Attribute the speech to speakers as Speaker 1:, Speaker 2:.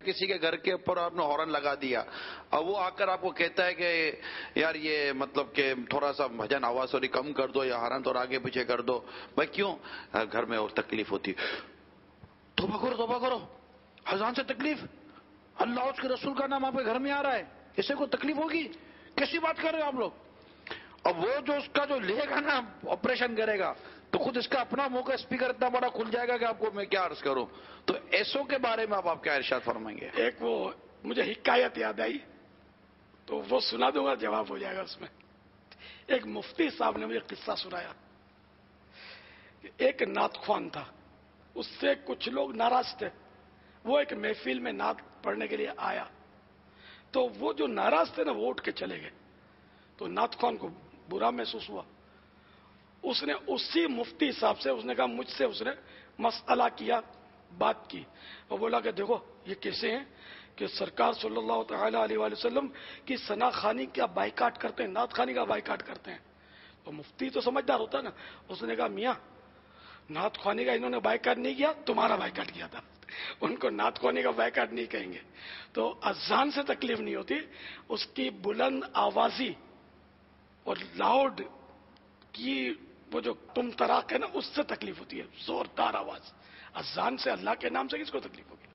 Speaker 1: کسی کے گھر کے اوپر آپ نے ہارن لگا دیا اور وہ آ کر آپ کو کہتا ہے کہ یار یہ مطلب کہ تھوڑا سا بھجن آواز تھوڑی کم کر دو یا ہارن تھوڑا آگے پیچھے کر دو، بھائی کیوں؟ گھر میں اور تکلیف ہوتی، توبہ کرو، اذان سے تکلیف، اللہ اس کے رسول کا نام آپ کے گھر میں آ رہا ہے، اس سے کوئی تکلیف ہوگی؟ کیسی بات کر رہے ہو آپ لوگ؟ اور وہ جو اس کا جو لے گا نا آپریشن کرے گا تو خود اس کا اپنا منہ کا اسپیکر اتنا بڑا کھل جائے گا کہ آپ کو میں کیا عرض کروں. تو ایسوں کے بارے میں آپ کیا ارشاد فرمائیں گے؟
Speaker 2: ایک وہ مجھے حکایت یاد آئی تو وہ سنا دوں گا، جواب ہو جائے گا اس میں. ایک مفتی صاحب نے مجھے قصہ سنایا کہ ایک نعت خوان تھا، اس سے کچھ لوگ ناراض تھے. وہ ایک محفل میں نعت پڑھنے کے لیے آیا تو وہ جو ناراض تھے نا وہ اٹھ کے چلے گئے. تو نعت خوان کو برا محسوس ہوا. اس نے اسی مفتی صاحب سے اس نے کہا، مجھ سے اس نے مسئلہ کیا، بات کی اور بولا کہ دیکھو یہ کیسے ہیں کہ سرکار صلی اللہ تعالی علیہ وآلہ وسلم کی ثنا خوانی کا بائیکاٹ کرتے ہیں، نعت خوانی کا بائیکاٹ کرتے ہیں. تو مفتی تو سمجھدار ہوتا نا، اس نے کہا میاں نعت خوانی کا انہوں نے بائیکاٹ نہیں کیا، تمہارا بائیکاٹ کیا تھا، ان کو نعت خوانی کا بائیکاٹ نہیں کہیں گے. تو اذان سے تکلیف نہیں ہوتی، اس کی بلند آوازی اور لاؤڈ کی وہ جو تم تراک ہے نا، اس سے تکلیف ہوتی ہے، زوردار آواز. اذان سے اللہ کے نام سے کس کو تکلیف ہوگی؟